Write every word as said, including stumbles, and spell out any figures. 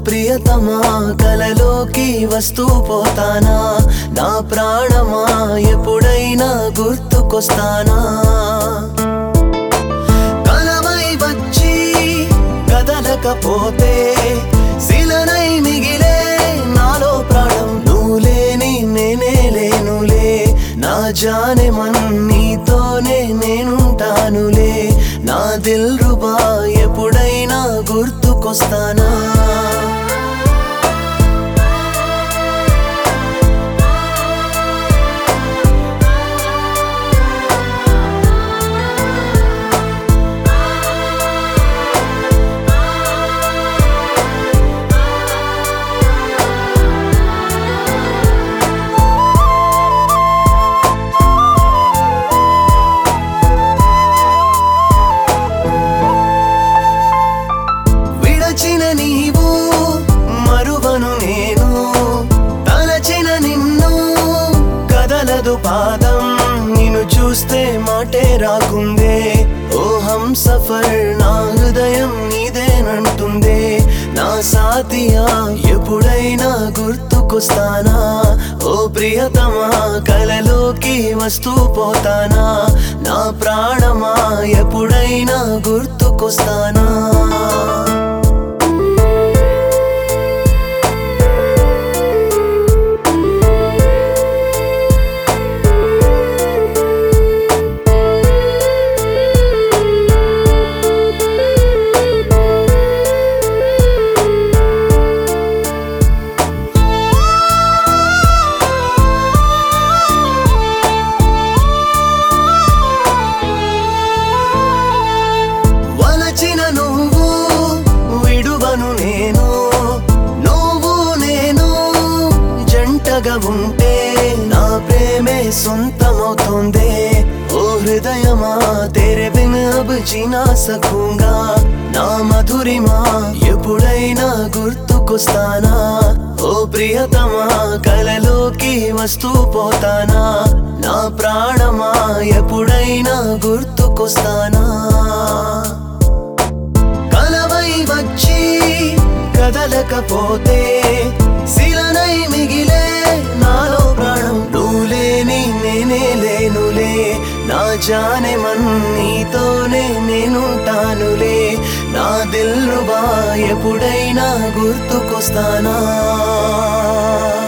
ప్రియతమా కలలోకి వస్తూ పోతానా, నా ప్రాణమా ఎప్పుడైనా గుర్తుకొస్తానా. కలవై వచ్చి కదలకపోతే శిలనై మిగిలే నాలో ప్రాణం, నువ్వు లేని నేనే లేనులే, నా జానే మన్ నీతోనే నేనుంటానులే, నా దిల్ రుబా ఎప్పుడైనా గుర్తుకొస్తానా. విడచిన నీవు మరువను నేను, తలచిన నిన్ను కదలదు పాదం, నిన్ను చూస్తే మాటే రాకుందే. ఓ హమ్ సఫర్ నా హృదయం నీదేనంటుందే, నా సాథియా ఎప్పుడైనా గుర్తుకొస్తానా. ఓ ప్రియతమా కలలోకి వస్తూ పోతానా, నా ప్రాణమా ఎప్పుడైనా గుర్తుకొస్తానా. వలచిన నువ్వు విడువను నేను, నువ్వు నేను జంటగా ఉంటే నా ప్రేమే సొంతమవుతోందే. ఓ హృదయమా తెరే బిన్ అబ్ జీనా సకూంగా, నా మధురిమా ఎప్పుడైనా గుర్తుకొస్తానా. ఓ ప్రియతమా కలలోకి వస్తూ పోతానా, నా ప్రాణమా ఎప్పుడైనా గుర్తుకొస్తానా. కలవై వచ్చి కదలకపోతే శిలనై మిగిలే నాలో ప్రాణం, నువ్వు లేని నేనే లేనులే, నా జానే మన్ నీతోనే నేనుంటానులే, నా దిల్ రుబా ఎప్పుడైనా గుర్తుకొస్తానా.